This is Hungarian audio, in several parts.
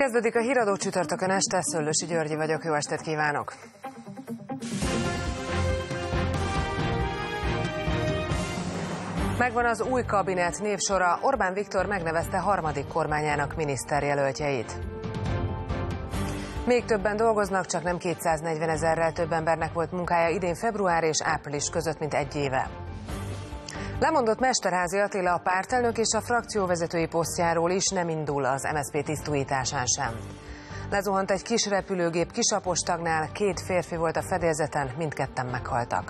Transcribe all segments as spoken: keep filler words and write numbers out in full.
Kezdődik a Híradó csütörtökön este, Szöllősi Györgyi vagyok, jó estét kívánok! Megvan az új kabinet névsora, Orbán Viktor megnevezte harmadik kormányának miniszterjelöltjeit. Még többen dolgoznak, csak nem kétszáznegyven ezerrel több embernek volt munkája idén február és április között, mint egy éve. Lemondott Mesterházy Attila a pártelnök és a frakcióvezetői posztjáról is, nem indul az em es zé pé tisztújításán sem. Lezuhant egy kis repülőgép Kisapostagnál, két férfi volt a fedélzeten, mindketten meghaltak.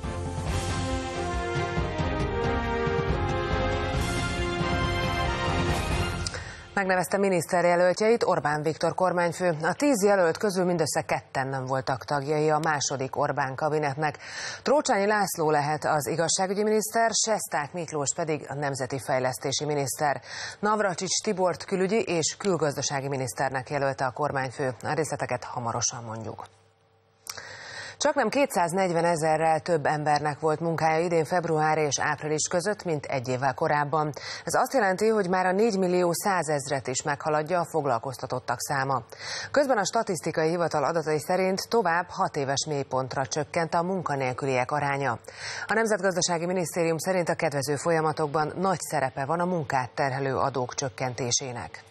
Megnevezte miniszterjelöltjeit Orbán Viktor kormányfő. A tíz jelölt közül mindössze ketten nem voltak tagjai a második Orbán kabinetnek. Trócsányi László lehet az igazságügyi miniszter, Sesták Miklós pedig a nemzeti fejlesztési miniszter. Navracsics Tibort külügyi és külgazdasági miniszternek jelölte a kormányfő. A részleteket hamarosan mondjuk. Csaknem kétszáznegyven ezerrel több embernek volt munkája idén február és április között, mint egy évvel korábban. Ez azt jelenti, hogy már a négy millió százezret is meghaladja a foglalkoztatottak száma. Közben a statisztikai hivatal adatai szerint tovább hat éves mélypontra csökkent a munkanélküliek aránya. A Nemzetgazdasági Minisztérium szerint a kedvező folyamatokban nagy szerepe van a munkát terhelő adók csökkentésének.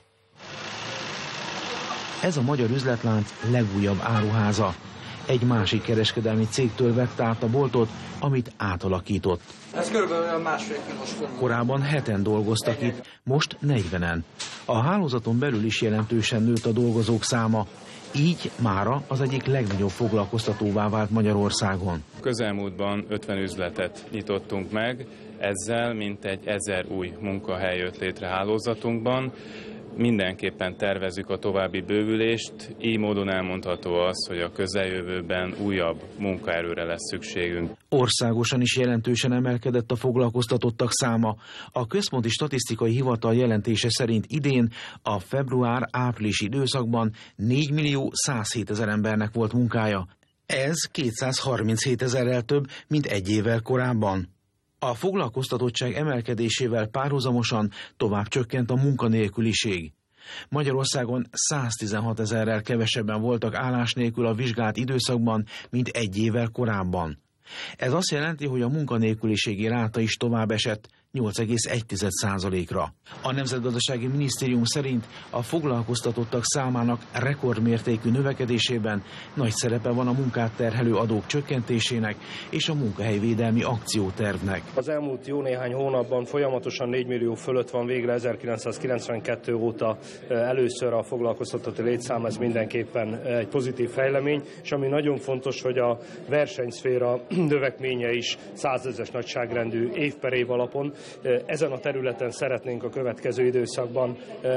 Ez a magyar üzletlánc legújabb áruháza. Egy másik kereskedelmi cégtől vette át a boltot, amit átalakított. Ez körülbelül másfél kilós. Korábban heten dolgoztak itt, most negyvenen. A hálózaton belül is jelentősen nőtt a dolgozók száma. Így mára az egyik legnagyobb foglalkoztatóvá vált Magyarországon. Közelmúltban ötven üzletet nyitottunk meg, ezzel mintegy ezer új munkahely jött létre hálózatunkban. Mindenképpen tervezzük a további bővülést, így módon elmondható az, hogy a közeljövőben újabb munkaerőre lesz szükségünk. Országosan is jelentősen emelkedett a foglalkoztatottak száma. A Központi Statisztikai Hivatal jelentése szerint idén a február-április időszakban négy millió százhét ezer embernek volt munkája. Ez kétszázharminchét ezerrel több, mint egy évvel korábban. A foglalkoztatottság emelkedésével párhuzamosan tovább csökkent a munkanélküliség. Magyarországon száztizenhat ezerrel kevesebben voltak állás nélkül a vizsgált időszakban, mint egy évvel korábban. Ez azt jelenti, hogy a munkanélküliségi ráta is tovább esett nyolc egész egy százalékra. A Nemzetgazdasági Minisztérium szerint a foglalkoztatottak számának rekordmértékű növekedésében nagy szerepe van a munkát terhelő adók csökkentésének és a munkahelyvédelmi akciótervnek. Az elmúlt jó néhány hónapban folyamatosan négy millió fölött van, végre ezerkilencszázkilencvenkettő óta először a foglalkoztatói létszám, ez mindenképpen egy pozitív fejlemény, és ami nagyon fontos, hogy a versenyszféra növekménye is százezres nagyságrendű év per év alapon. Ezen a területen szeretnénk a következő időszakban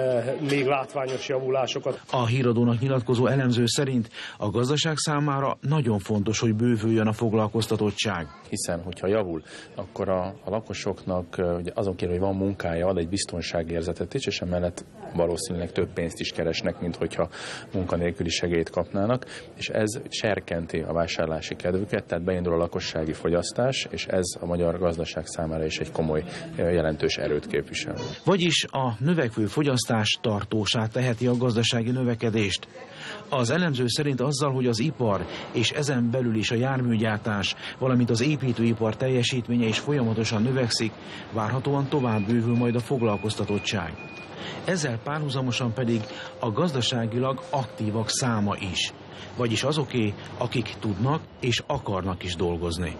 még látványos javulásokat. A Híradónak nyilatkozó elemző szerint a gazdaság számára nagyon fontos, hogy bővüljön a foglalkoztatottság. Hiszen, hogyha javul, akkor a, a lakosoknak azon kívül, hogy van munkája, ad egy biztonságérzetet is, és emellett valószínűleg több pénzt is keresnek, mint hogyha munkanélküli segélyt kapnának, és ez serkenti a vásárlási kedvüket, tehát beindul a lakossági fogyasztás, és ez a magyar gazdaság számára is egy komoly, jelentős erőt képvisel. Vagyis a növekvő fogyasztás tartósá teheti a gazdasági növekedést. Az elemző szerint azzal, hogy az ipar és ezen belül is a járműgyártás, valamint az építőipar teljesítménye is folyamatosan növekszik, várhatóan tovább bővül majd a foglalkoztatottság. Ezzel párhuzamosan pedig a gazdaságilag aktívak száma is, vagyis azoké, akik tudnak és akarnak is dolgozni.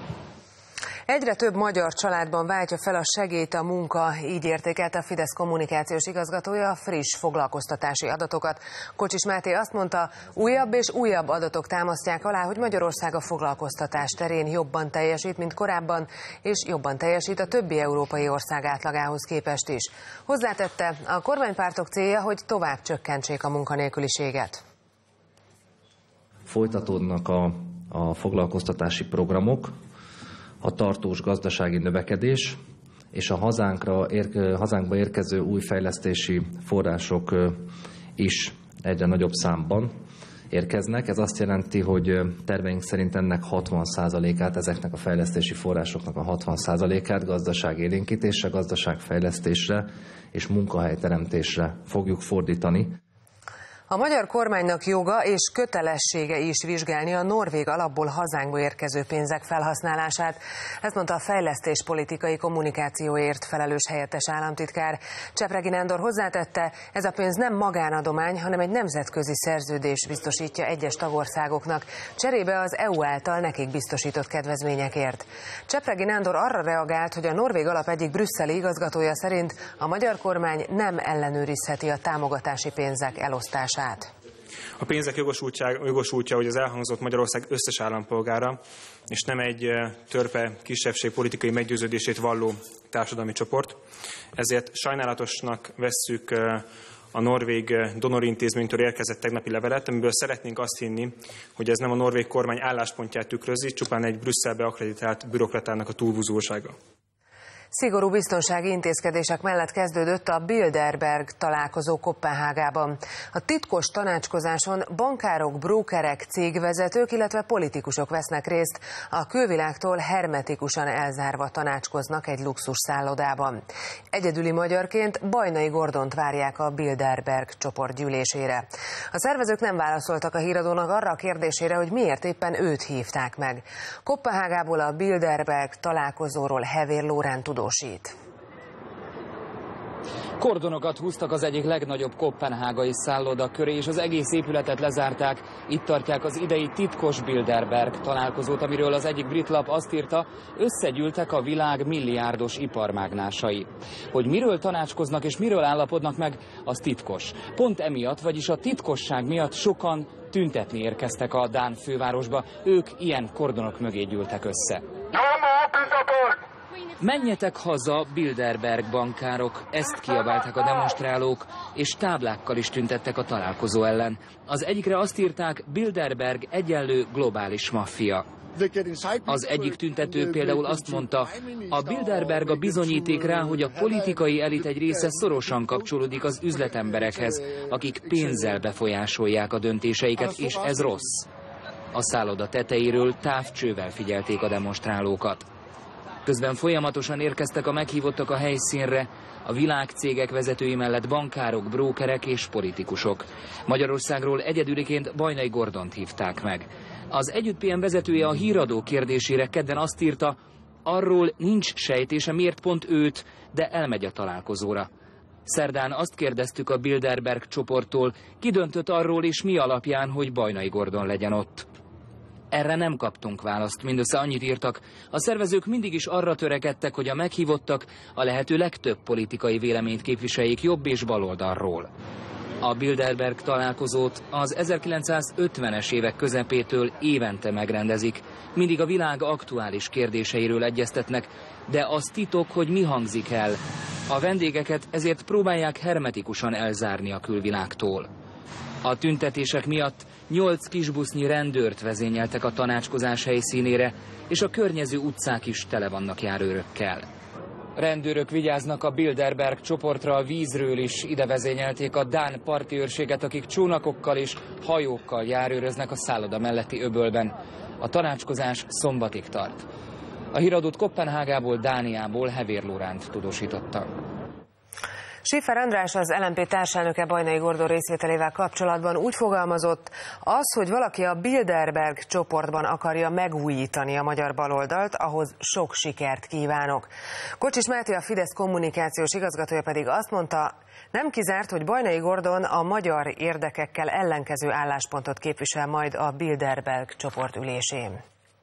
Egyre több magyar családban váltja fel a segélyt a munka, így értékelte a Fidesz kommunikációs igazgatója a friss foglalkoztatási adatokat. Kocsis Máté azt mondta, újabb és újabb adatok támasztják alá, hogy Magyarország a foglalkoztatás terén jobban teljesít, mint korábban, és jobban teljesít a többi európai ország átlagához képest is. Hozzátette, a kormánypártok célja, hogy tovább csökkentsék a munkanélküliséget. Folytatódnak a, a foglalkoztatási programok, a tartós gazdasági növekedés és a hazánkra, ér, hazánkba érkező új fejlesztési források is egyre nagyobb számban érkeznek. Ez azt jelenti, hogy terveink szerint ennek hatvan százalékát, ezeknek a fejlesztési forrásoknak a hatvan százalékát gazdaságélénkítésre, gazdaságfejlesztésre és munkahelyteremtésre fogjuk fordítani. A magyar kormánynak joga és kötelessége is vizsgálni a norvég alapból hazánkba érkező pénzek felhasználását. Ezt mondta a fejlesztéspolitikai kommunikációért felelős helyettes államtitkár. Csepregi Nándor hozzátette, ez a pénz nem magánadomány, hanem egy nemzetközi szerződés biztosítja egyes tagországoknak, cserébe az é u által nekik biztosított kedvezményekért. Csepregi Nándor arra reagált, hogy a norvég alap egyik brüsszeli igazgatója szerint a magyar kormány nem ellenőrizheti a támogatási pénzek elosztását. A pénzek jogosultja, hogy az elhangzott Magyarország összes állampolgára, és nem egy törpe kisebbség politikai meggyőződését valló társadalmi csoport. Ezért sajnálatosnak vesszük a norvég donorintézménytől érkezett tegnapi levelet, amiből szeretnénk azt hinni, hogy ez nem a norvég kormány álláspontját tükrözi, csupán egy Brüsszelbe akkreditált bürokratának a túlbúzósága. Szigorú biztonsági intézkedések mellett kezdődött a Bilderberg találkozó Koppenhágában. A titkos tanácskozáson bankárok, brókerek, cégvezetők, illetve politikusok vesznek részt, a külvilágtól hermetikusan elzárva tanácskoznak egy luxus szállodában. Egyedüli magyarként Bajnai Gordont várják a Bilderberg csoport gyűlésére. A szervezők nem válaszoltak a híradónak arra a kérdésére, hogy miért éppen őt hívták meg. Koppenhágából a Bilderberg találkozóról Hevér Lórán tudósít. Kordonokat húztak az egyik legnagyobb koppenhágai szálloda köré, és az egész épületet lezárták. Itt tartják az idei titkos Bilderberg találkozót, amiről az egyik brit lap azt írta, összegyűltek a világ milliárdos iparmágnásai. Hogy miről tanácskoznak és miről állapodnak meg, az titkos. Pont emiatt, vagyis a titkosság miatt sokan tüntetni érkeztek a dán fővárosba. Ők ilyen kordonok mögé gyűltek össze. Menjetek haza, Bilderberg bankárok! Ezt kiabálták a demonstrálók, és táblákkal is tüntettek a találkozó ellen. Az egyikre azt írták, Bilderberg egyenlő globális maffia. Az egyik tüntető például azt mondta, a Bilderberg a bizonyíték rá, hogy a politikai elit egy része szorosan kapcsolódik az üzletemberekhez, akik pénzzel befolyásolják a döntéseiket, és ez rossz. A szálloda tetejéről távcsővel figyelték a demonstrálókat. Közben folyamatosan érkeztek a meghívottak a helyszínre, a világcégek vezetői mellett bankárok, brókerek és politikusok. Magyarországról egyedüliként Bajnai Gordont hívták meg. Az Együtt pé em vezetője a híradó kérdésére kedden azt írta, arról nincs sejtése, miért pont őt, de elmegy a találkozóra. Szerdán azt kérdeztük a Bilderberg csoporttól, ki döntött arról és mi alapján, hogy Bajnai Gordon legyen ott. Erre nem kaptunk választ, mindössze annyit írtak. A szervezők mindig is arra törekedtek, hogy a meghívottak a lehető legtöbb politikai véleményt képviseljék jobb és baloldalról. A Bilderberg találkozót az ezerkilencszázötvenes évek közepétől évente megrendezik. Mindig a világ aktuális kérdéseiről egyeztetnek, de az titok, hogy mi hangzik el. A vendégeket ezért próbálják hermetikusan elzárni a külvilágtól. A tüntetések miatt nyolc kisbusznyi rendőrt vezényeltek a tanácskozás helyszínére, és a környező utcák is tele vannak járőrökkel. Rendőrök vigyáznak a Bilderberg csoportra, a vízről is ide vezényelték a dán parti őrséget, akik csónakokkal és hajókkal járőröznek a szálloda melletti öbölben. A tanácskozás szombatig tart. A híradót Koppenhágából, Dániából Hevér Lóránt tudósította. Schiffer András, az el em pé társelnöke Bajnai Gordon részvételével kapcsolatban úgy fogalmazott, az, hogy valaki a Bilderberg csoportban akarja megújítani a magyar baloldalt, ahhoz sok sikert kívánok. Kocsis Máté, a Fidesz kommunikációs igazgatója pedig azt mondta, nem kizárt, hogy Bajnai Gordon a magyar érdekekkel ellenkező álláspontot képvisel majd a Bilderberg csoport ülésén.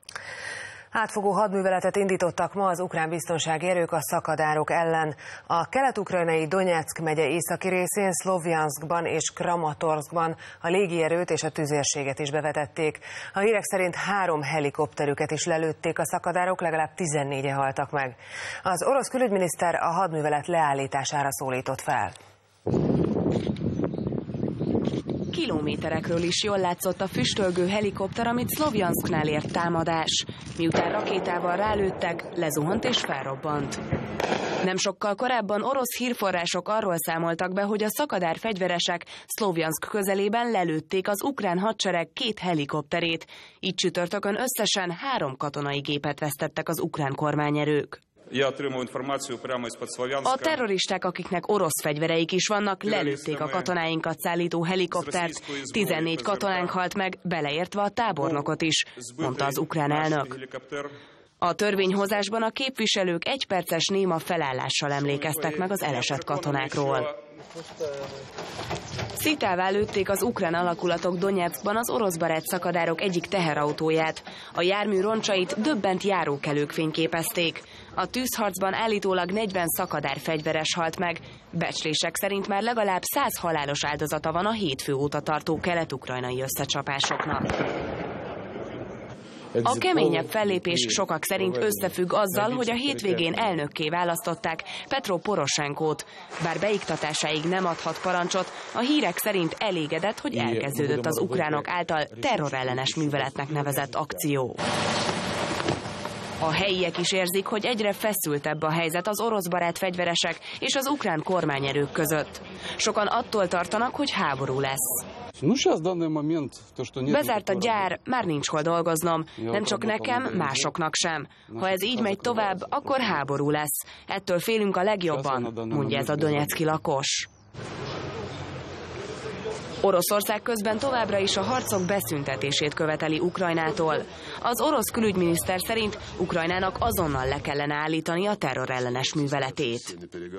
Átfogó hadműveletet indítottak ma az ukrán biztonsági erők a szakadárok ellen. A kelet-ukrajnai Donyeck megye északi részén, Szlovjanszkban és Kramatorszkban a légierőt és a tüzérséget is bevetették. A hírek szerint három helikopterüket is lelőtték a szakadárok, legalább tizennégyen haltak meg. Az orosz külügyminiszter a hadművelet leállítására szólított fel. Kilométerekről is jól látszott a füstölgő helikopter, amit Szlovjanszknál ért támadás. Miután rakétával rálőttek, lezuhant és felrobbant. Nem sokkal korábban orosz hírforrások arról számoltak be, hogy a szakadár fegyveresek Szlovjanszk közelében lelőtték az ukrán hadsereg két helikopterét. Így csütörtökön összesen három katonai gépet vesztettek az ukrán kormányerők. A terroristák, akiknek orosz fegyvereik is vannak, lelőtték a katonáinkat szállító helikoptert. tizennégy katonánk halt meg, beleértve a tábornokot is, mondta az ukrán elnök. A törvényhozásban a képviselők egyperces néma felállással emlékeztek meg az elesett katonákról. Szitává lőtték az ukrán alakulatok Donyeckban az oroszbarát szakadárok egyik teherautóját. A jármű roncsait döbbent járókelők fényképezték. A tűzharcban állítólag negyven szakadár fegyveres halt meg. Becslések szerint már legalább száz halálos áldozata van a hétfő óta tartó kelet-ukrajnai összecsapásoknak. A keményebb fellépés sokak szerint összefügg azzal, hogy a hétvégén elnökké választották Petro Poroshenkót. Bár beiktatásáig nem adhat parancsot, a hírek szerint elégedett, hogy elkezdődött az ukránok által terrorellenes műveletnek nevezett akció. A helyiek is érzik, hogy egyre feszültebb a helyzet az oroszbarát fegyveresek és az ukrán kormányerők között. Sokan attól tartanak, hogy háború lesz. Bezárt a gyár, már nincs hol dolgoznom. Nem csak nekem, másoknak sem. Ha ez így megy tovább, akkor háború lesz. Ettől félünk a legjobban, mondja ez a donyeckii lakos. Oroszország közben továbbra is a harcok beszüntetését követeli Ukrajnától. Az orosz külügyminiszter szerint Ukrajnának azonnal le kellene állítani a terrorellenes műveletét.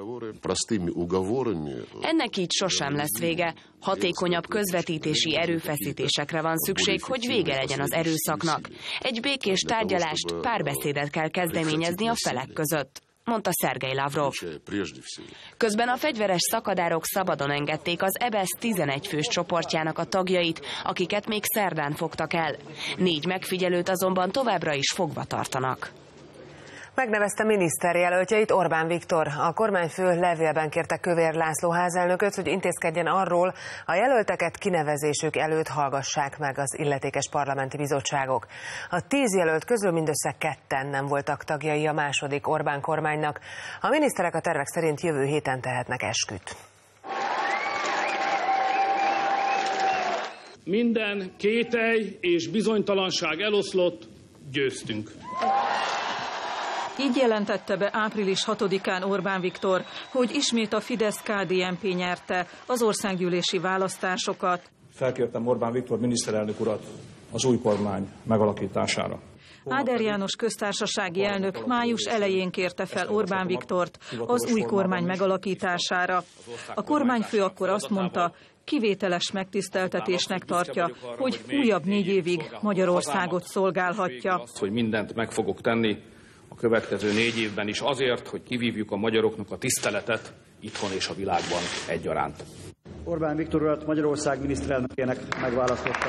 Ennek így sosem lesz vége. Hatékonyabb közvetítési erőfeszítésekre van szükség, hogy vége legyen az erőszaknak. Egy békés tárgyalást, párbeszédet kell kezdeményezni a felek között, mondta Szergej Lavrov. Közben a fegyveres szakadárok szabadon engedték az é bé é es tizenegy fős csoportjának a tagjait, akiket még szerdán fogtak el. Négy megfigyelőt azonban továbbra is fogva tartanak. Megnevezte miniszterjelöltjeit Orbán Viktor. A kormányfő levélben kérte Kövér László házelnököt, hogy intézkedjen arról, a jelölteket kinevezésük előtt hallgassák meg az illetékes parlamenti bizottságok. A tíz jelölt közül mindössze ketten nem voltak tagjai a második Orbán kormánynak. A miniszterek a tervek szerint jövő héten tehetnek esküt. Minden kételj és bizonytalanság eloszlott, győztünk. Így jelentette be április hatodikán Orbán Viktor, hogy ismét a Fidesz-ká dé en pé nyerte az országgyűlési választásokat. Felkértem Orbán Viktor miniszterelnök urat az új kormány megalakítására. Áder János köztársasági elnök május elején kérte fel Orbán Viktort az új kormány megalakítására. A kormányfő akkor azt mondta, kivételes megtiszteltetésnek tartja, hogy újabb négy évig Magyarországot szolgálhatja. Hogy mindent meg fogok tenni a következő négy évben is azért, hogy kivívjuk a magyaroknak a tiszteletet itthon és a világban egyaránt. Orbán Viktor urat Magyarország miniszterelnökének megválasztotta.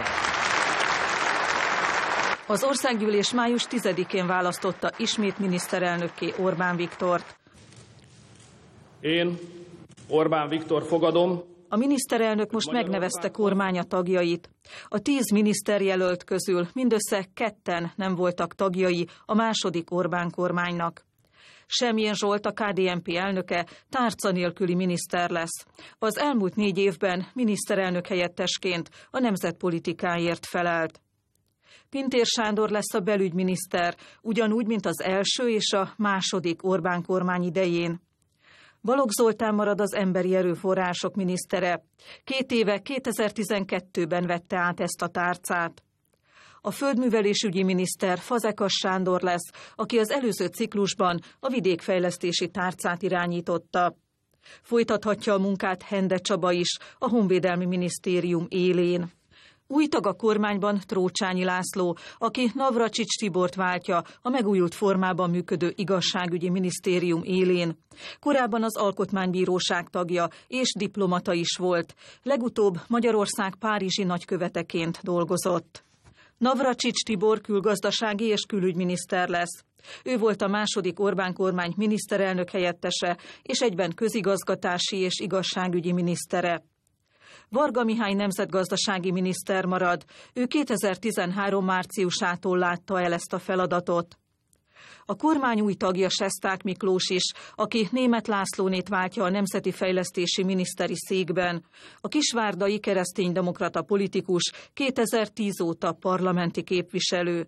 Az országgyűlés május tizedikén választotta ismét miniszterelnökké Orbán Viktort. Én, Orbán Viktor fogadom. A miniszterelnök most megnevezte kormánya tagjait. A tíz miniszterjelölt közül mindössze ketten nem voltak tagjai a második Orbán kormánynak. Semjén Zsolt, a ká dé en pé elnöke tárca nélküli miniszter lesz. Az elmúlt négy évben miniszterelnök helyettesként a nemzetpolitikáért felelt. Pintér Sándor lesz a belügyminiszter, ugyanúgy, mint az első és a második Orbán kormány idején. Balogh Zoltán marad az emberi erőforrások minisztere. Két éve kétezer-tizenkettőben vette át ezt a tárcát. A földművelésügyi miniszter Fazekas Sándor lesz, aki az előző ciklusban a vidékfejlesztési tárcát irányította. Folytathatja a munkát Hende Csaba is, a Honvédelmi Minisztérium élén. Új tag a kormányban Trócsányi László, aki Navracsics Tibort váltja a megújult formában működő igazságügyi minisztérium élén. Korábban az Alkotmánybíróság tagja és diplomata is volt. Legutóbb Magyarország párizsi nagyköveteként dolgozott. Navracsics Tibor külgazdasági és külügyminiszter lesz. Ő volt a második Orbán kormány miniszterelnök helyettese és egyben közigazgatási és igazságügyi minisztere. Varga Mihály nemzetgazdasági miniszter marad. Ő kétezer-tizenhárom márciusától látta el ezt a feladatot. A kormány új tagja Sesták Miklós is, aki Németh Lászlónét váltja a Nemzeti Fejlesztési Miniszteri székben. A kisvárdai kereszténydemokrata politikus kétezer-tíz óta parlamenti képviselő.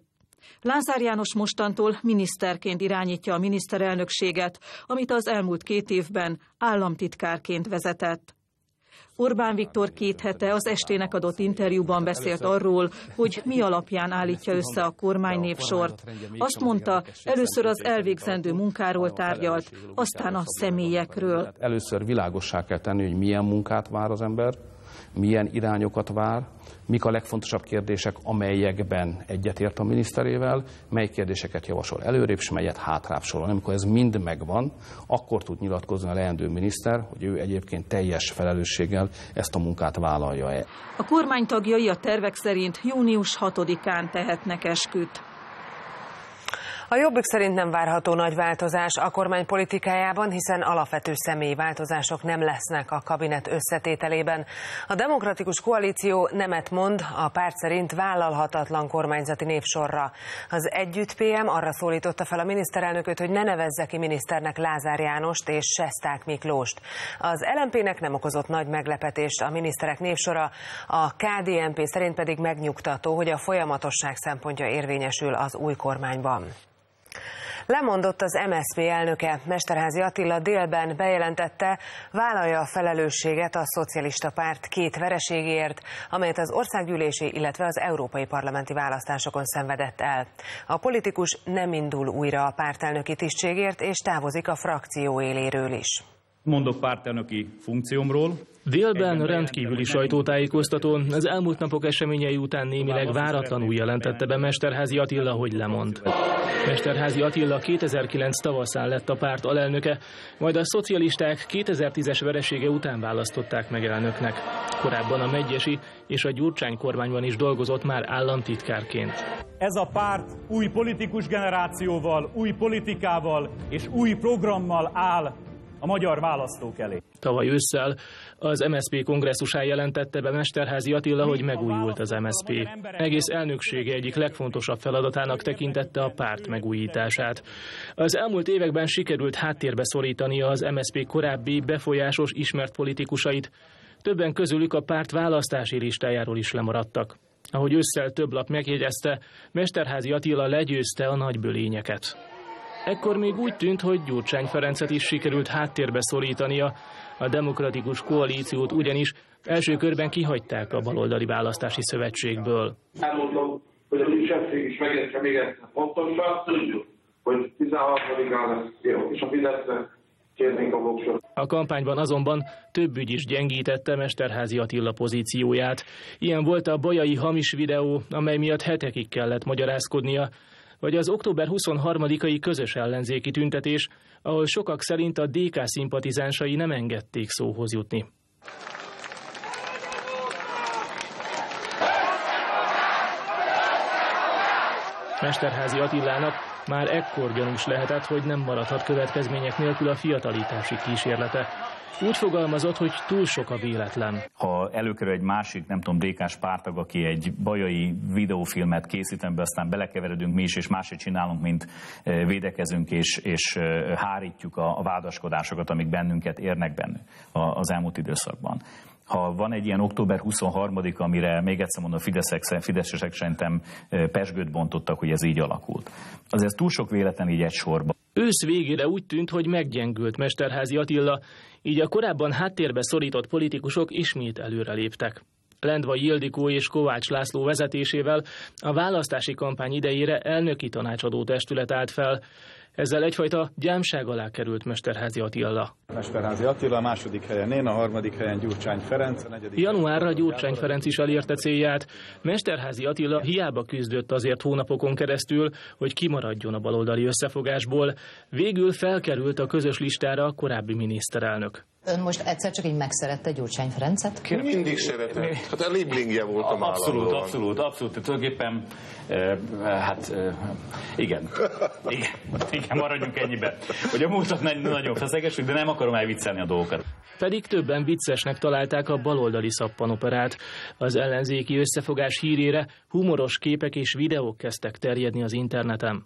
Lázár János mostantól miniszterként irányítja a miniszterelnökséget, amit az elmúlt két évben államtitkárként vezetett. Orbán Viktor két hete az Estének adott interjúban beszélt arról, hogy mi alapján állítja össze a kormánynévsort. Azt mondta, először az elvégzendő munkáról tárgyalt, aztán a személyekről. Először világossá kell tenni, hogy milyen munkát vár az ember, milyen irányokat vár, mik a legfontosabb kérdések, amelyekben egyetért a miniszterével, mely kérdéseket javasol előrébb, és melyet hátrább sorol. Amikor ez mind megvan, akkor tud nyilatkozni a leendő miniszter, hogy ő egyébként teljes felelősséggel ezt a munkát vállalja-e. A kormány tagjai a tervek szerint június hatodikán tehetnek esküt. A Jobbik szerint nem várható nagy változás a kormány politikájában, hiszen alapvető személyi változások nem lesznek a kabinet összetételében. A Demokratikus Koalíció nemet mond, a párt szerint vállalhatatlan kormányzati névsorra. Az Együtt pé em arra szólította fel a miniszterelnököt, hogy ne nevezze ki miniszternek Lázár Jánost és Sesták Miklóst. Az el em pének nem okozott nagy meglepetést a miniszterek névsora, a ká dé en pé szerint pedig megnyugtató, hogy a folyamatosság szempontja érvényesül az új kormányban. Lemondott az em es zé pé elnöke. Mesterházy Attila délben bejelentette, vállalja a felelősséget a szocialista párt két vereségéért, amelyet az országgyűlési, illetve az európai parlamenti választásokon szenvedett el. A politikus nem indul újra a pártelnöki tisztségért, és távozik a frakció éléről is. Mondok pártelnöki funkciómról. Délben rendkívüli sajtótájékoztatón az elmúlt napok eseményei után némileg váratlanul jelentette be Mesterházy Attila, hogy lemond. Mesterházy Attila kétezer-kilenc tavaszán lett a párt alelnöke, majd a szocialisták kétezer-tízes veresége után választották meg elnöknek. Korábban a Medgyessy és a Gyurcsány kormányban is dolgozott már államtitkárként. Ez a párt új politikus generációval, új politikával és új programmal áll a magyar választók elé. Tavaly ősszel az em es zé pé kongresszusán jelentette be Mesterházy Attila, hogy megújult az em es zé pé. Egész elnöksége egyik legfontosabb feladatának tekintette a párt megújítását. Az elmúlt években sikerült háttérbe szorítania az em es zé pé korábbi befolyásos, ismert politikusait. Többen közülük a párt választási listájáról is lemaradtak. Ahogy ősszel több lap megjegyezte, Mesterházy Attila legyőzte a nagybölényeket. Ekkor még úgy tűnt, hogy Gyurcsány Ferencet is sikerült háttérbe szorítania, a Demokratikus Koalíciót ugyanis első körben kihagyták a baloldali választási szövetségből. Elmondom, hogy a kisebbség is megértse még egyszer pontosan, tudjuk, hogy tizenharmadikán lesz jó, és a Fideszre kérnénk a voksot. A kampányban azonban több ügy is gyengítette Mesterházy Attila pozícióját. Ilyen volt a bajai hamis videó, amely miatt hetekig kellett magyarázkodnia, vagy az október huszonharmadikai közös ellenzéki tüntetés, ahol sokak szerint a dé ká szimpatizánsai nem engedték szóhoz jutni. Mesterházy Attilának már ekkor gyanús lehetett, hogy nem maradhat következmények nélkül a fiatalítási kísérlete. Úgy fogalmazott, hogy túl sok a véletlen. Ha előkerül egy másik, nem tudom, dé ká-s pártag, aki egy bajai videófilmet készítem be, aztán belekeveredünk mi is, és máshogy csinálunk, mint védekezünk, és, és hárítjuk a, a vádaskodásokat, amik bennünket érnek benne az elmúlt időszakban. Ha van egy ilyen október huszonharmadika, amire még egyszer mondom, Fideszek, Fideszesek szerintem pezsgőt bontottak, hogy ez így alakult. Azért túl sok véletlen így egy sorban. Ősz végére úgy tűnt, hogy meggyengült Mesterházy Attila, így a korábban háttérbe szorított politikusok ismét előreléptek. Lendvai Ildikó és Kovács László vezetésével a választási kampány idejére elnöki tanácsadó testület állt fel. Ezzel egyfajta gyámság alá került Mesterházy Attila. Mesterházy Attila, a második helyen én, a harmadik helyen Gyurcsány Ferenc. A Januárra Gyurcsány Ferenc is elérte célját. Mesterházy Attila hiába küzdött azért hónapokon keresztül, hogy kimaradjon a baloldali összefogásból. Végül felkerült a közös listára a korábbi miniszterelnök. Ön most egyszer csak így megszerette Gyurcsány Ferencet? Mindig szeretett. Hát a Lieblingje voltam állandóan. Abszolút, abszolút, abszolút. Tulajdonképpen, eh, hát eh, igen. igen. Igen, maradjunk ennyiben. Hogy a múltat nagyon feszegesük, de nem akarom elviccelni a dolgokat. Pedig többen viccesnek találták a baloldali szappanoperát. Az ellenzéki összefogás hírére humoros képek és videók kezdtek terjedni az interneten.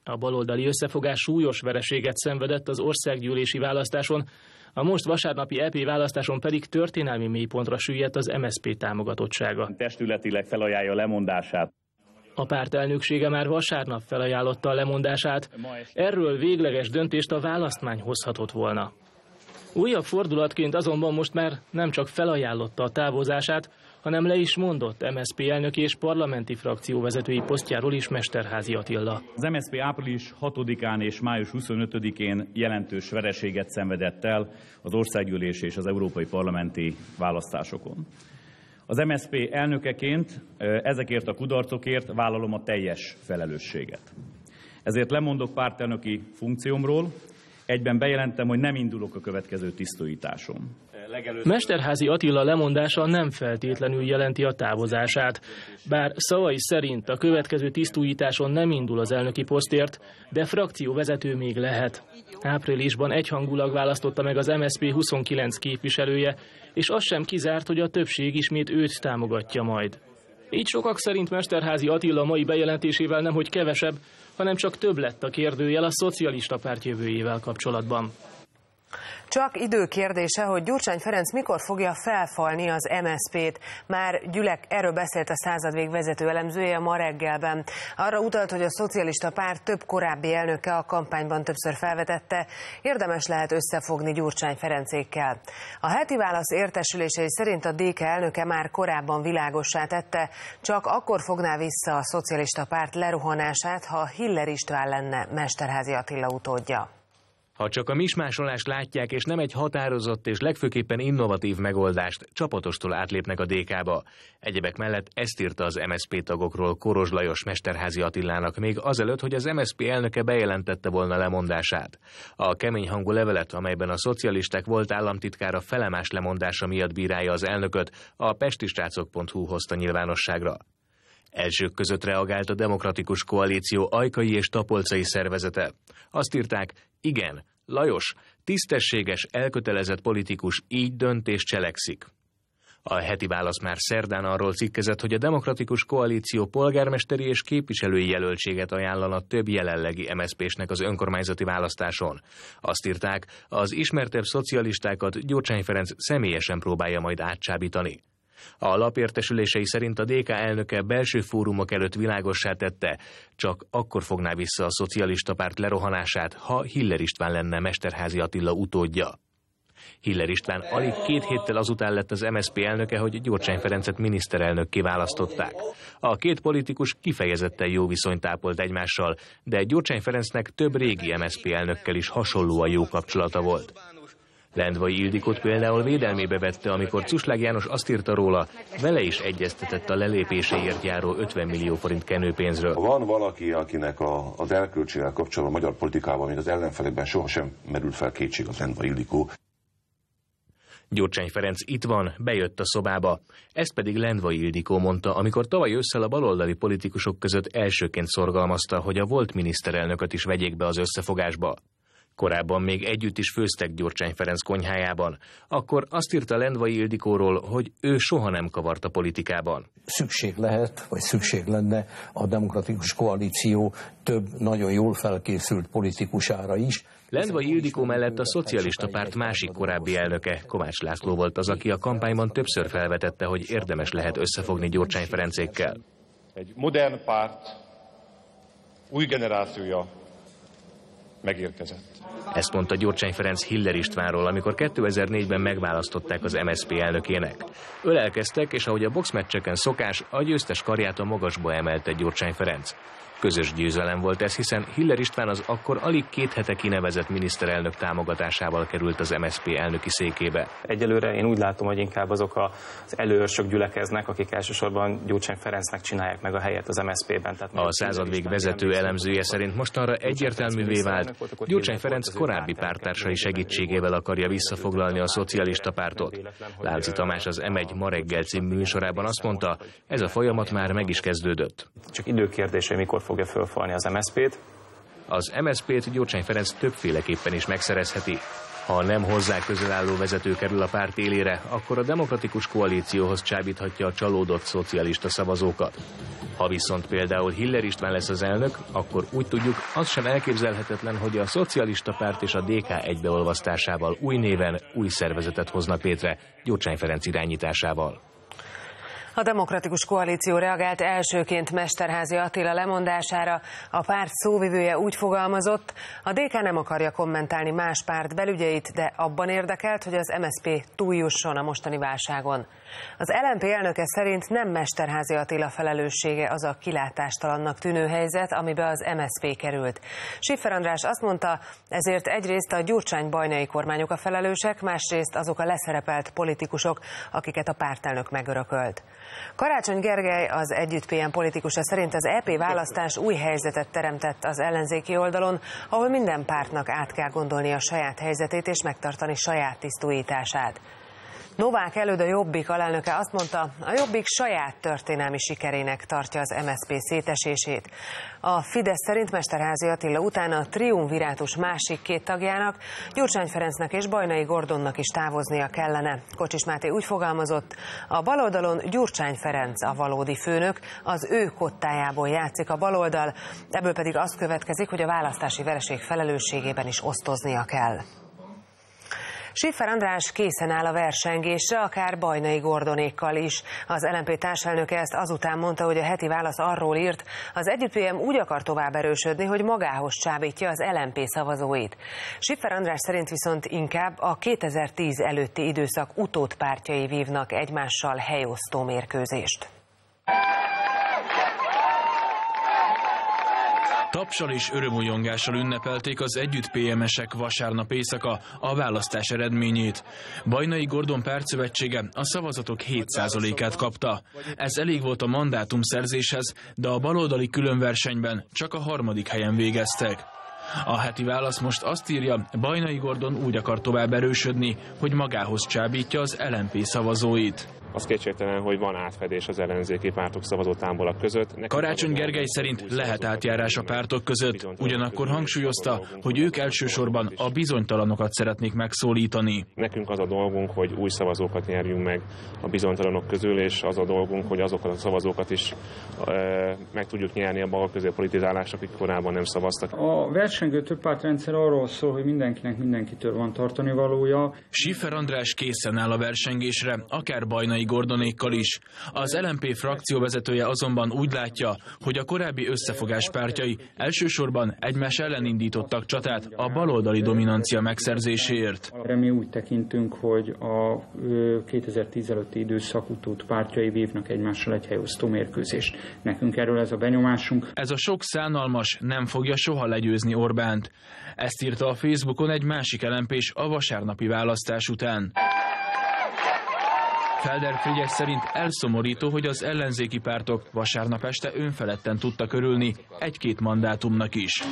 A baloldali összefogás súlyos vereséget szenvedett az országgyűlési választáson, a most vasárnapi é pé választáson pedig történelmi mélypontra süllyedt az em es zé pé támogatottsága. Testületileg felajánlja lemondását. A párt elnöksége már vasárnap felajánlotta a lemondását, erről végleges döntést a választmány hozhatott volna. Újabb fordulatként azonban most már nem csak felajánlotta a távozását, hanem le is mondott em es zé pé elnöki és parlamenti frakcióvezetői posztjáról is Mesterházy Attila. Az em es zé pé április hatodikán és május huszonötödikén jelentős vereséget szenvedett el az országgyűlési és az európai parlamenti választásokon. Az em es zé pé elnökeként ezekért a kudarcokért vállalom a teljes felelősséget. Ezért lemondok pártelnöki funkciómról, egyben bejelentem, hogy nem indulok a következő tisztújításon. Mesterházy Attila lemondása nem feltétlenül jelenti a távozását. Bár szavai szerint a következő tisztújításon nem indul az elnöki posztért, de frakcióvezető még lehet. Áprilisban egyhangulag választotta meg az em es zé pé huszonkilenc képviselője, és az sem kizárt, hogy a többség ismét őt támogatja majd. Így sokak szerint Mesterházy Attila mai bejelentésével nemhogy kevesebb, hanem csak több lett a kérdőjel a szocialista párt jövőjével kapcsolatban. Csak idő kérdése, hogy Gyurcsány Ferenc mikor fogja felfalni az em es zé pét. Már Gyülek erről beszélt a századvég vezető elemzője ma reggelben. Arra utalt, hogy a szocialista párt több korábbi elnöke a kampányban többször felvetette, érdemes lehet összefogni Gyurcsány Ferencékkel. A heti válasz értesülései szerint a dé ká elnöke már korábban világossá tette, csak akkor fogná vissza a szocialista párt lerohanását, ha Hiller István lenne Mesterházy Attila utódja. Ha csak a mismásolást látják, és nem egy határozott és legfőképpen innovatív megoldást, csapatostól átlépnek a dé ká-ba. Egyebek mellett ezt írta az em es zé pé tagokról Koros Lajos Mesterházy Attilának még azelőtt, hogy az em es zé pé elnöke bejelentette volna lemondását. A kemény hangú levelet, amelyben a szocialisták volt államtitkára felemás lemondása miatt bírálja az elnököt, a pestisrácok pont hu hozta nyilvánosságra. Elsők között reagált a Demokratikus Koalíció ajkai és tapolcai szervezete. Azt írták, igen, Lajos, tisztességes, elkötelezett politikus így dönt és cselekszik. A heti válasz már szerdán arról cikkezett, hogy a Demokratikus Koalíció polgármesteri és képviselői jelöltséget ajánlana több jelenlegi em es zé pésnek az önkormányzati választáson. Azt írták, az ismertebb szocialistákat Gyurcsány Ferenc személyesen próbálja majd átcsábítani. A lap értesülései szerint a dé ká elnöke belső fórumok előtt világossá tette, csak akkor fogná vissza a szocialista párt lerohanását, ha Hiller István lenne Mesterházy Attila utódja. Hiller István alig két héttel azután lett az em es zé pé elnöke, hogy Gyurcsány Ferencet miniszterelnökké választották. A két politikus kifejezetten jó viszonyt ápolt egymással, de Gyurcsány Ferencnek több régi em es zé pé elnökkel is hasonlóan jó kapcsolata volt. Lendvai Ildikót például védelmébe vette, amikor Cuslág János azt írta róla, vele is egyeztetett a lelépéséért járó ötven millió forint kenőpénzről. Van valaki, akinek a, az erkölcsével kapcsolatban a magyar politikában, mint az ellenfelekben sohasem merült fel kétség, az Lendvai Ildikó. Gyurcsány Ferenc itt van, bejött a szobába. Ezt pedig Lendvai Ildikó mondta, amikor tavaly ősszel a baloldali politikusok között elsőként szorgalmazta, hogy a volt miniszterelnököt is vegyék be az összefogásba. Korábban még együtt is főztek Gyurcsány Ferenc konyhájában. Akkor azt írta Lendvai Ildikóról, hogy ő soha nem kavart a politikában. Szükség lehet, vagy szükség lenne a Demokratikus Koalíció több nagyon jól felkészült politikusára is. Lendvai Ildikó mellett a szocialista párt másik korábbi elnöke, Kovács László volt az, aki a kampányban többször felvetette, hogy érdemes lehet összefogni Gyurcsány Ferencékkel. Egy modern párt új generációja megérkezett. Ezt mondta Gyurcsány Ferenc Hiller Istvánról, amikor kétezer-négyben megválasztották az em es zé pé elnökének. Ölelkeztek, és ahogy a boxmeccseken szokás, a győztes karját a magasba emelte Gyurcsány Ferenc. Közös győzelem volt ez, hiszen Hiller István az akkor alig két hete kinevezett miniszterelnök támogatásával került az em es zé pé elnöki székébe. Egyelőre én úgy látom, hogy inkább azok az előörsök gyülekeznek, akik elsősorban Gyurcsány Ferencnek csinálják meg a helyet az em es zé pében. Tehát a századvég vezető elemzője szerint mostanra egyértelművé vált, Gyurcsány Ferenc korábbi párttársai segítségével akarja visszafoglalni a szocialista pártot. Lánci Tamás az em egy Ma reggel című műsorában azt mondta, ez a folyamat már meg is kezdődött. Csak időkérdése, mikor fogja fölfalni az em es zé pét. Az em es zé pét Gyurcsány Ferenc többféleképpen is megszerezheti. Ha nem hozzá közel álló vezető kerül a párt élére, akkor a demokratikus koalícióhoz csábíthatja a csalódott szocialista szavazókat. Ha viszont például Hiller István lesz az elnök, akkor úgy tudjuk, az sem elképzelhetetlen, hogy a szocialista párt és a dé ká egybeolvasztásával új néven új szervezetet hoznak létre, Gyurcsány Ferenc irányításával. A Demokratikus Koalíció reagált elsőként Mesterházy Attila lemondására. A párt szóvivője úgy fogalmazott, a dé ká nem akarja kommentálni más párt belügyeit, de abban érdekelt, hogy az em es zé pé túljusson a mostani válságon. Az el en pé elnöke szerint nem Mesterházy Attila felelőssége az a kilátástalannak tűnő helyzet, amibe az em es zé pé került. Schiffer András azt mondta, ezért egyrészt a Gyurcsány-Bajnai kormányok a felelősek, másrészt azok a leszerepelt politikusok, akiket a pártelnök megörökölt. Karácsony Gergely, az Együtt pé em politikusa szerint az é pé választás új helyzetet teremtett az ellenzéki oldalon, ahol minden pártnak át kell gondolni a saját helyzetét és megtartani saját tisztújítását. Novák Előd, a Jobbik alelnöke azt mondta, a Jobbik saját történelmi sikerének tartja az em es zé pé szétesését. A Fidesz szerint Mesterházy Attila után a triumvirátus másik két tagjának, Gyurcsány Ferencnek és Bajnai Gordonnak is távoznia kellene. Kocsis Máté úgy fogalmazott, a baloldalon Gyurcsány Ferenc a valódi főnök, az ő kottájából játszik a baloldal, ebből pedig az következik, hogy a választási vereség felelősségében is osztoznia kell. Schiffer András készen áll a versengésre, akár Bajnai Gordonékkal is. Az el en pé társelnöke ezt azután mondta, hogy a heti válasz arról írt, az Együtt pé em úgy akar tovább erősödni, hogy magához csábítja az el en pé szavazóit. Schiffer András szerint viszont inkább a kétezer-tíz előtti időszak utódpártjai vívnak egymással helyosztó mérkőzést. Tapsal és örömújongással ünnepelték az Együtt pé emesek vasárnap éjszaka a választás eredményét. Bajnai Gordon pártszövetsége a szavazatok hét százalékát kapta. Ez elég volt a mandátumszerzéshez, de a baloldali különversenyben csak a harmadik helyen végeztek. A heti válasz most azt írja, Bajnai Gordon úgy akar tovább erősödni, hogy magához csábítja az el en pé szavazóit. Az kétségtelen, hogy van átfedés az ellenzéki pártok szavazótámbola között. Nekünk Karácsony Gergely szerint lehet átjárás a pártok között, ugyanakkor hangsúlyozta, hogy ők elsősorban a bizonytalanokat szeretnék megszólítani. Nekünk az a dolgunk, hogy új szavazókat nyerjünk meg a bizonytalanok közül, és az a dolgunk, hogy azokat a szavazókat is e, meg tudjuk nyerni a bal közé politizálásra, akik korábban nem szavaztak. A versengő többpártrendszer arról szól, hogy mindenkinek mindenkitől van tartani valója. Schiffer András készen áll a versengésre, akár Bajnai Gordonékkal is. Az el en pé frakcióvezetője azonban úgy látja, hogy a korábbi összefogás pártjai elsősorban egymás ellen indítottak csatát a baloldali dominancia megszerzéséért. Erre mi úgy tekintünk, hogy a kétezer-tíz előtti időszak utód pártjai vívnak egymással egy helyosztó mérkőzést. Nekünk erről ez a benyomásunk. Ez a sok szánalmas nem fogja soha legyőzni Orbánt. Ezt írta a Facebookon egy másik el en pés a vasárnapi választás után. Felder Frigyes szerint elszomorító, hogy az ellenzéki pártok vasárnap este önfeledten tudtak örülni egy-két mandátumnak is.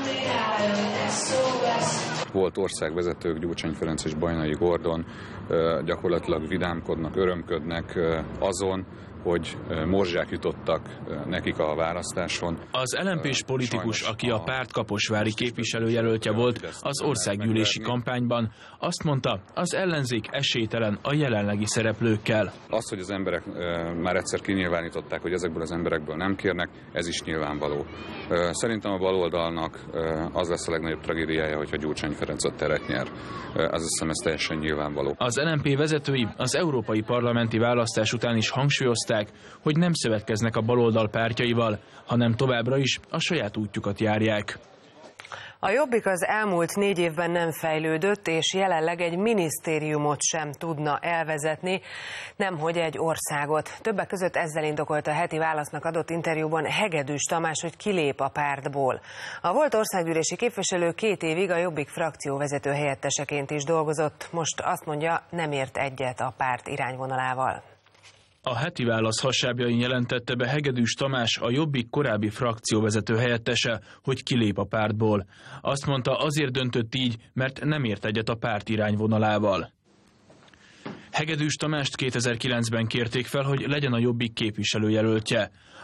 Volt országvezetők, Gyurcsány Ferenc és Bajnai Gordon gyakorlatilag vidámkodnak, örömködnek azon, hogy morzsák jutottak nekik a választáson. Az el en pés politikus, aki a párt kaposvári képviselőjelöltje volt az országgyűlési kampányban, azt mondta, az ellenzék esélytelen a jelenlegi szereplőkkel. Az, hogy az emberek már egyszer kinyilvánították, hogy ezekből az emberekből nem kérnek, ez is nyilvánvaló. Szerintem a baloldalnak az lesz a legnagyobb tragédiája, hogyha Gyurcsány Ferenc a teret nyer. Az hiszem, ez teljesen nyilvánvaló. Az el en pé vezetői az európai parlamenti választás után is hangsúlyozták, hogy nem szövetkeznek a baloldal pártjaival, hanem továbbra is a saját útjukat járják. A Jobbik az elmúlt négy évben nem fejlődött, és jelenleg egy minisztériumot sem tudna elvezetni, nemhogy egy országot. Többek között ezzel indokolta a heti válasznak adott interjúban Hegedűs Tamás, hogy kilép a pártból. A volt országgyűlési képviselő két évig a Jobbik frakcióvezető helyetteseként is dolgozott, most azt mondja, nem ért egyet a párt irányvonalával. A heti válasz hasábjain jelentette be Hegedűs Tamás, a Jobbik korábbi frakcióvezető helyettese, hogy kilép a pártból. Azt mondta, azért döntött így, mert nem ért egyet a párt irányvonalával. Hegedűs Tamást kétezer-kilencben kérték fel, hogy legyen a Jobbik képviselőjelöltje.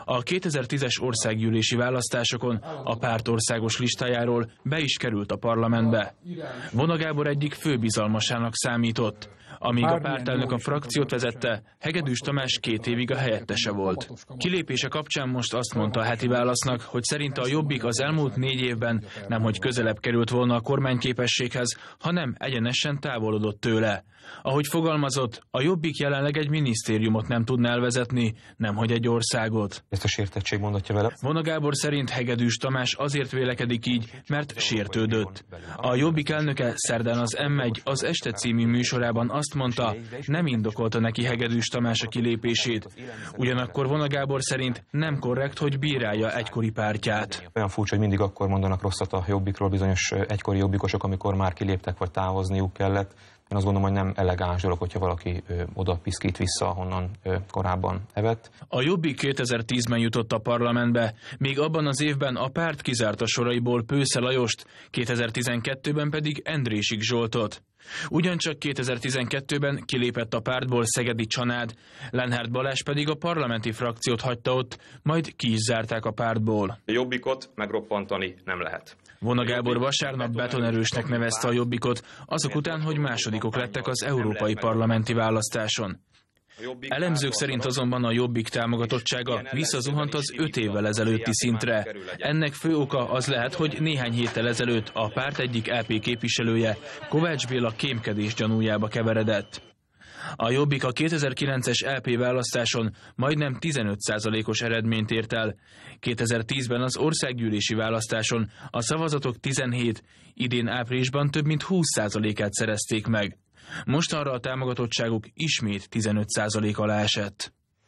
A kétezer-tízes országgyűlési választásokon a párt országos listájáról be is került a parlamentbe. Vona Gábor egyik főbizalmasának számított. Amíg a pártelnök a frakciót vezette, Hegedűs Tamás két évig a helyettese volt. Kilépése kapcsán most azt mondta a Heti Válasznak, hogy szerinte a Jobbik az elmúlt négy évben nemhogy közelebb került volna a kormányképességhez, hanem egyenesen távolodott tőle. Ahogy fogalmazott, a Jobbik jelenleg egy minisztériumot nem tudna elvezetni, nemhogy egy országot. Ezt a sértettség mondatja vele? Vona Gábor szerint Hegedűs Tamás azért vélekedik így, mert sértődött. A Jobbik elnöke szerdán az M egy az Este című műsorában azt mondta, nem indokolta neki Hegedűs Tamás a kilépését. Ugyanakkor Vona Gábor szerint nem korrekt, hogy bírálja egykori pártját. Olyan furcsa, hogy mindig akkor mondanak rosszat a Jobbikról bizonyos egykori jobbikosok, amikor már kiléptek vagy távozniuk kellett. Én azt gondolom, hogy nem elegáns dolog, hogyha valaki ö, oda piszkít vissza, ahonnan ö, korábban evett. A Jobbik kétezer-tízben jutott a parlamentbe, még abban az évben a párt kizárta soraiból Pősze Lajost, kétezer-tizenkettőben pedig Endrésik Zsoltot. Ugyancsak kétezer-tizenkettőben kilépett a pártból Szegedi Csanád, Lenhárt Balázs pedig a parlamenti frakciót hagyta ott, majd ki is zárták a pártból. A Jobbikot megroppantani nem lehet. Vona Gábor vasárnap betonerősnek nevezte a Jobbikot, azok után, hogy másodikok lettek az európai parlamenti választáson. Elemzők szerint azonban a Jobbik támogatottsága visszazuhant az öt évvel ezelőtti szintre. Ennek fő oka az lehet, hogy néhány héttel ezelőtt a párt egyik é pé képviselője, Kovács Béla kémkedés gyanújába keveredett. A Jobbik a kétezer-kilences é pé választáson majdnem tizenöt százalékos eredményt ért el. kétezer-tízben az országgyűlési választáson a szavazatok tizenhét, idén áprilisban több mint húsz százalékát szerezték meg. Mostanra a támogatottságuk ismét tizenöt százalék alá esett.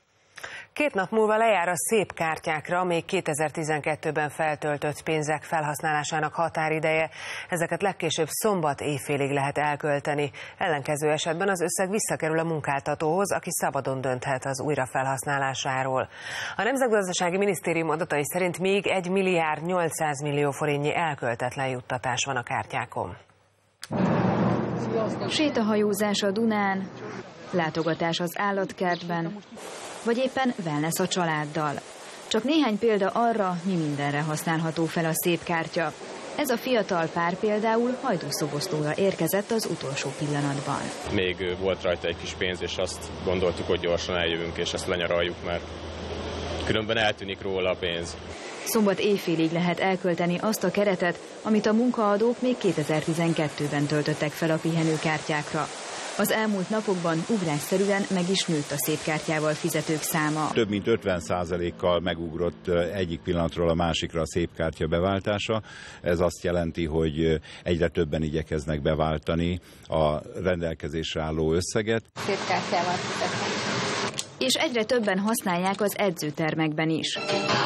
Két nap múlva lejár a szép kártyákra még kétezer-tizenkettőben feltöltött pénzek felhasználásának határideje. Ezeket legkésőbb szombat éjfélig lehet elkölteni. Ellenkező esetben az összeg visszakerül a munkáltatóhoz, aki szabadon dönthet az újrafelhasználásáról. A Nemzetgazdasági Minisztérium adatai szerint még egy milliárd nyolcszáz millió forintnyi elköltetlen juttatás van a kártyákon. Sétahajózás a Dunán, látogatás az állatkertben, vagy éppen wellness a családdal. Csak néhány példa arra, mi mindenre használható fel a szép kártya. Ez a fiatal pár például Hajdúszoboszlóra érkezett az utolsó pillanatban. Még volt rajta egy kis pénz, és azt gondoltuk, hogy gyorsan eljövünk, és ezt lenyaraljuk, mert különben eltűnik róla a pénz. Szombat éjfélig lehet elkölteni azt a keretet, amit a munkaadók még kétezer-tizenkettőben töltöttek fel a pihenőkártyákra. Az elmúlt napokban ugrásszerűen meg is nőtt a szép kártyával fizetők száma. Több mint ötven százalékkal megugrott egyik pillanatról a másikra a szép kártya beváltása. Ez azt jelenti, hogy egyre többen igyekeznek beváltani a rendelkezésre álló összeget. Szép kártyával fizetnek. És egyre többen használják az edzőtermekben is.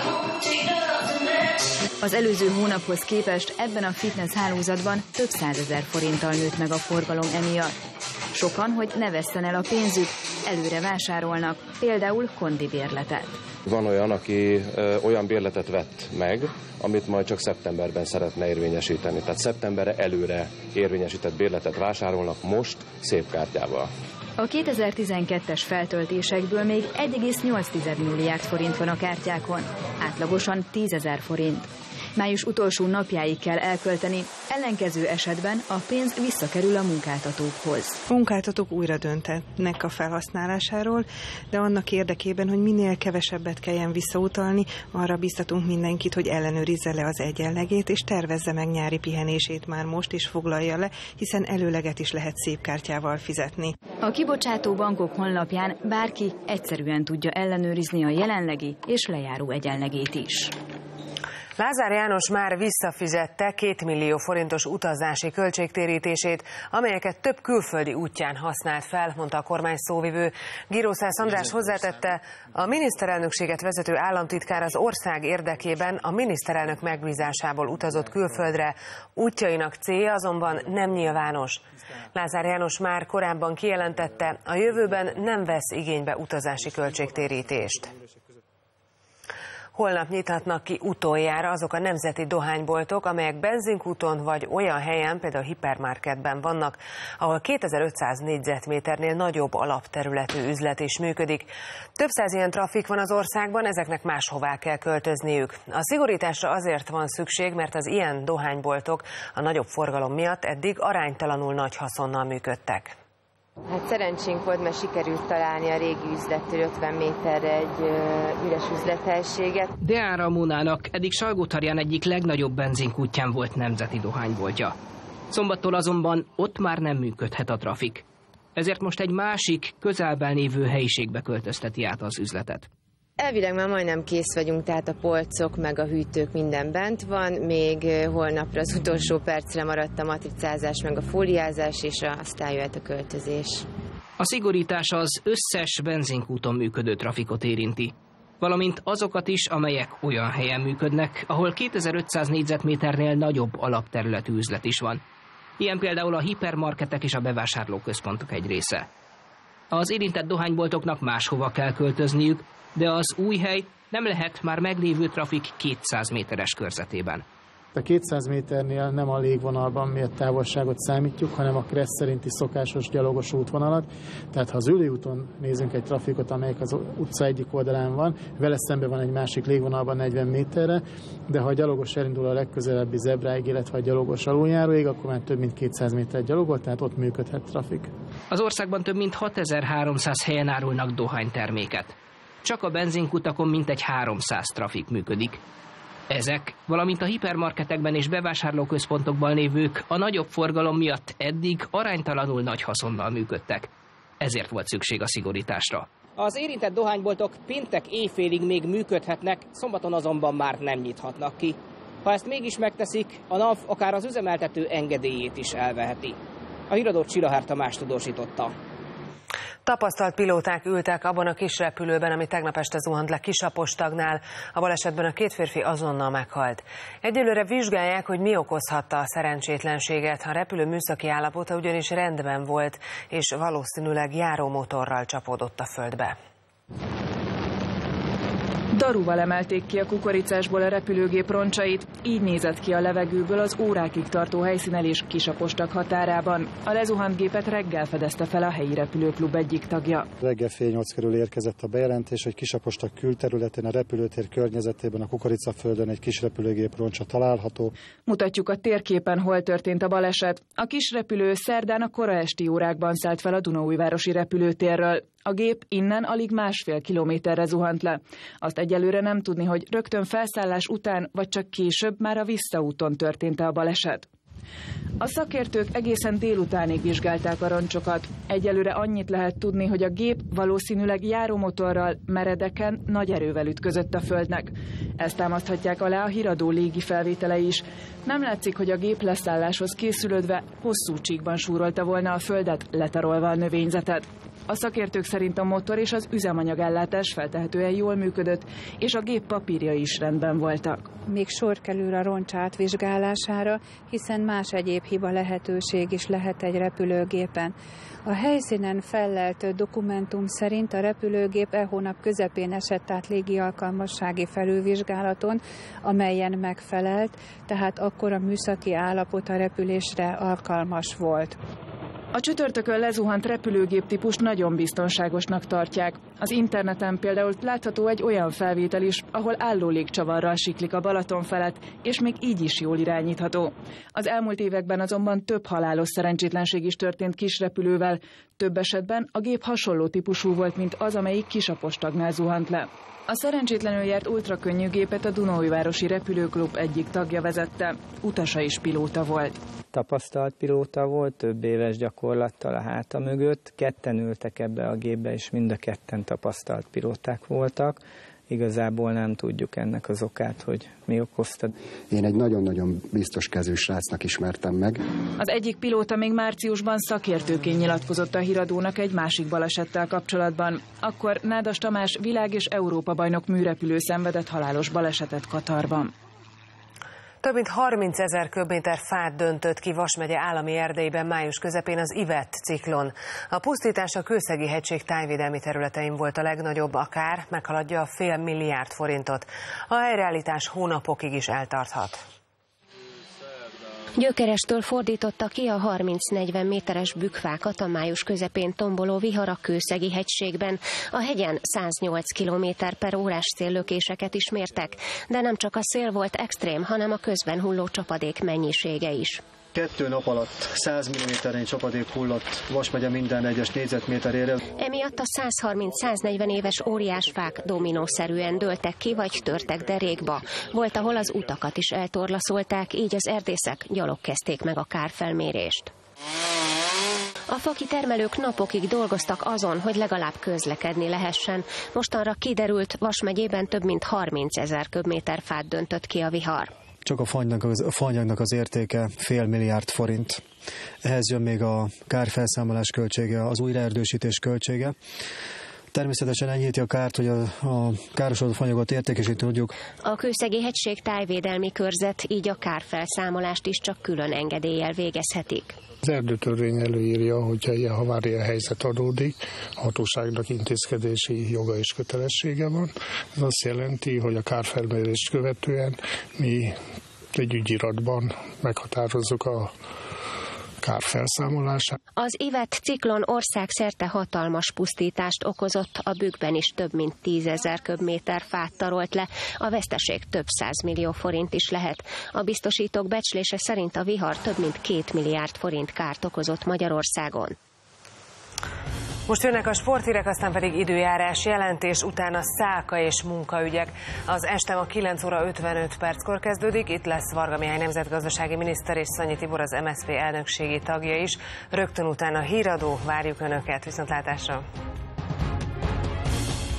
Az előző hónaphoz képest ebben a fitness hálózatban több százezer forinttal nőtt meg a forgalom emiatt. Sokan, hogy ne vesszen el a pénzük, előre vásárolnak, például kondibérletet. Van olyan, aki ö, olyan bérletet vett meg, amit majd csak szeptemberben szeretne érvényesíteni. Tehát szeptemberre előre érvényesített bérletet vásárolnak most szép kártyával. A kétezer-tizenkettes feltöltésekből még egy egész nyolc milliárd forint van a kártyákon, átlagosan tízezer forint. Május utolsó napjáig kell elkölteni, ellenkező esetben a pénz visszakerül a munkáltatókhoz. A munkáltatók újra döntetnek a felhasználásáról, de annak érdekében, hogy minél kevesebbet kelljen visszautalni, arra biztatunk mindenkit, hogy ellenőrizze le az egyenlegét, és tervezze meg nyári pihenését már most, és foglalja le, hiszen előleget is lehet szép kártyával fizetni. A kibocsátó bankok honlapján bárki egyszerűen tudja ellenőrizni a jelenlegi és lejáró egyenlegét is. Lázár János már visszafizette két millió forintos utazási költségtérítését, amelyeket több külföldi útján használt fel, mondta a kormány szóvivő. Girószász András hozzátette, a miniszterelnökséget vezető államtitkár az ország érdekében a miniszterelnök megbízásából utazott külföldre, útjainak célja azonban nem nyilvános. Lázár János már korábban kijelentette, a jövőben nem vesz igénybe utazási költségtérítést. Holnap nyithatnak ki utoljára azok a nemzeti dohányboltok, amelyek benzinkúton vagy olyan helyen, például hipermarketben vannak, ahol kétezer-ötszáz négyzetméternél nagyobb alapterületű üzlet is működik. Több száz ilyen trafik van az országban, ezeknek máshová kell költözniük. A szigorításra azért van szükség, mert az ilyen dohányboltok a nagyobb forgalom miatt eddig aránytalanul nagy haszonnal működtek. Hát szerencsénk volt, mert sikerült találni a régi üzlettől ötven méterre egy ö, üres üzlethelyiséget. Deán Ramónának eddig Salgótarján egyik legnagyobb benzinkútján volt nemzeti dohányboltja. Szombattól azonban ott már nem működhet a trafik. Ezért most egy másik, közelben lévő helyiségbe költözteti át az üzletet. Elvileg már majdnem kész vagyunk, tehát a polcok meg a hűtők minden bent van. Még holnapra az utolsó percre maradt a matricázás meg a fóliázás, és aztán jöhet a költözés. A szigorítás az összes benzinkúton működő trafikot érinti, valamint azokat is, amelyek olyan helyen működnek, ahol kétezer-ötszáz négyzetméternél nagyobb alapterületű üzlet is van. Ilyen például a hipermarketek és a bevásárlóközpontok egy része. Az érintett dohányboltoknak máshova kell költözniük, de az új hely nem lehet már meglévő trafik kétszáz méteres körzetében. A kétszáz méternél nem a légvonalban mért távolságot számítjuk, hanem a Kressz szerinti szokásos gyalogos útvonalat. Tehát ha az Üllőúton nézünk egy trafikot, amelyik az utca egyik oldalán van, vele szemben van egy másik légvonalban negyven méterre, de ha a gyalogos elindul a legközelebbi zebráig, illetve a gyalogos aluljáróig, akkor már több mint kétszáz méter gyalogol, tehát ott működhet trafik. Az országban több mint hatezer-háromszáz helyen árulnak dohányterméket. Csak a benzinkutakon mintegy háromszáz trafik működik. Ezek, valamint a hipermarketekben és bevásárlóközpontokban lévők a nagyobb forgalom miatt eddig aránytalanul nagy haszonnal működtek. Ezért volt szükség a szigorításra. Az érintett dohányboltok péntek éjfélig még működhetnek, szombaton azonban már nem nyithatnak ki. Ha ezt mégis megteszik, a NAV akár az üzemeltető engedélyét is elveheti. A híradót Csilahár Tamás tudósította. Tapasztalt pilóták ültek abban a kis repülőben, ami tegnap este zuhant le Kisapostagnál. A balesetben a két férfi azonnal meghalt. Egyelőre vizsgálják, hogy mi okozhatta a szerencsétlenséget. A repülő műszaki állapota ugyanis rendben volt, és valószínűleg járómotorral csapódott a földbe. Daruval emelték ki a kukoricásból a repülőgép roncsait, így nézett ki a levegőből az órákig tartó helyszínelés Kisapostak határában. A lezuhant gépet reggel fedezte fel a helyi repülőklub egyik tagja. Reggel fél nyolc körül érkezett a bejelentés, hogy Kisapostak külterületén a repülőtér környezetében a Kukoricaföldön egy kis repülőgép roncsa található. Mutatjuk a térképen, hol történt a baleset. A kis repülő szerdán a kora esti órákban szállt fel a Dunaújvárosi repülőtérről. A gép innen alig másfél kilométerre zuhant le. Azt egyelőre nem tudni, hogy rögtön felszállás után, vagy csak később már a visszaúton történt a baleset. A szakértők egészen délutánig vizsgálták a roncsokat. Egyelőre annyit lehet tudni, hogy a gép valószínűleg járómotorral, meredeken, nagy erővel ütközött a földnek. Ezt támaszthatják alá a híradó légi felvételei is. Nem látszik, hogy a gép leszálláshoz készülődve hosszú csíkban súrolta volna a földet, letarolva a növényzetet. A szakértők szerint a motor és az üzemanyagellátás feltehetően jól működött, és a gép papírja is rendben voltak. Még sor kerül a roncs átvizsgálására, hiszen más egyéb hiba lehetőség is lehet egy repülőgépen. A helyszínen fellelt dokumentum szerint a repülőgép e hónap közepén esett át légi alkalmassági felülvizsgálaton, amelyen megfelelt, tehát akkor a műszaki állapot a repülésre alkalmas volt. A csütörtökön lezuhant repülőgép típust nagyon biztonságosnak tartják. Az interneten például látható egy olyan felvétel is, ahol álló légcsavarral siklik a Balaton felett, és még így is jól irányítható. Az elmúlt években azonban több halálos szerencsétlenség is történt kisrepülővel. Több esetben a gép hasonló típusú volt, mint az, amelyik Kisapostagnál zuhant le. A szerencsétlenül járt ultrakönnyű gépet a Dunaújvárosi repülőklub egyik tagja vezette. Utasa is pilóta volt. Tapasztalt pilóta volt, több éves gyakorlattal a háta mögött. Ketten ültek ebbe a gépbe, és mind a ketten tapasztalt pilóták voltak. Igazából nem tudjuk ennek az okát, hogy mi okozta. Én egy nagyon-nagyon biztos kezű srácnak ismertem meg. Az egyik pilóta még márciusban szakértőként nyilatkozott a híradónak egy másik balesettel kapcsolatban. Akkor Nádas Tamás világ- és Európa-bajnok műrepülő szenvedett halálos balesetet Katarban. Több mint harmincezer köbméter fát döntött ki Vas megye állami erdeiben május közepén az Yvette ciklon. A pusztítás a Kőszegi-hegység tájvédelmi területein volt a legnagyobb, a kár meghaladja a fél milliárd forintot. A helyreállítás hónapokig is eltarthat. Gyökerestől fordította ki a harminc-negyven méteres bükkfákat a május közepén tomboló vihar a Kőszegi-hegységben. A hegyen száznyolc kilométer per órás széllökéseket is mértek, de nem csak a szél volt extrém, hanem a közben hulló csapadék mennyisége is. Kettő nap alatt száz milliméternyi csapadék hullott Vas megye minden egyes négyzetméterére. Emiatt a százharminc-száznegyven éves óriásfák dominószerűen dőltek ki, vagy törtek derékba. Volt, ahol az utakat is eltorlaszolták, így az erdészek gyalog kezdték meg a kárfelmérést. A fakitermelők napokig dolgoztak azon, hogy legalább közlekedni lehessen. Mostanra kiderült, Vas megyében több mint harmincezer köbméter fát döntött ki a vihar. Csak a faanyagnak az, a faanyagnak az értéke fél milliárd forint. Ehhez jön még a kárfelszámolás költsége, az újraerdősítés költsége. Természetesen enyhíti a kárt, hogy a, a károsodott faanyagot értékesíteni tudjuk. A Kőszegi-hegység tájvédelmi körzet így a kárfelszámolást is csak külön engedéllyel végezhetik. Az erdőtörvény előírja, hogyha ilyen havária helyzet adódik, a hatóságnak intézkedési joga és kötelessége van. Ez azt jelenti, hogy a kárfelmérést követően mi egy ügyiratban meghatározzuk a kárfelszámolását. Az Yvette ciklon országszerte hatalmas pusztítást okozott, a bükkben is több mint tízezer köbméter fát tarolt le, a veszteség több százmillió forint is lehet. A biztosítók becslése szerint a vihar több mint két milliárd forint kárt okozott Magyarországon. Most jönnek a sporthírek, aztán pedig időjárás jelentés, utána szálka és munkaügyek. Az este a kilenc óra ötvenöt perckor kezdődik, itt lesz Varga Mihály nemzetgazdasági miniszter és Szanyi Tibor, az em es zé pé elnökségi tagja is. Rögtön utána híradó, várjuk Önöket, viszontlátásra!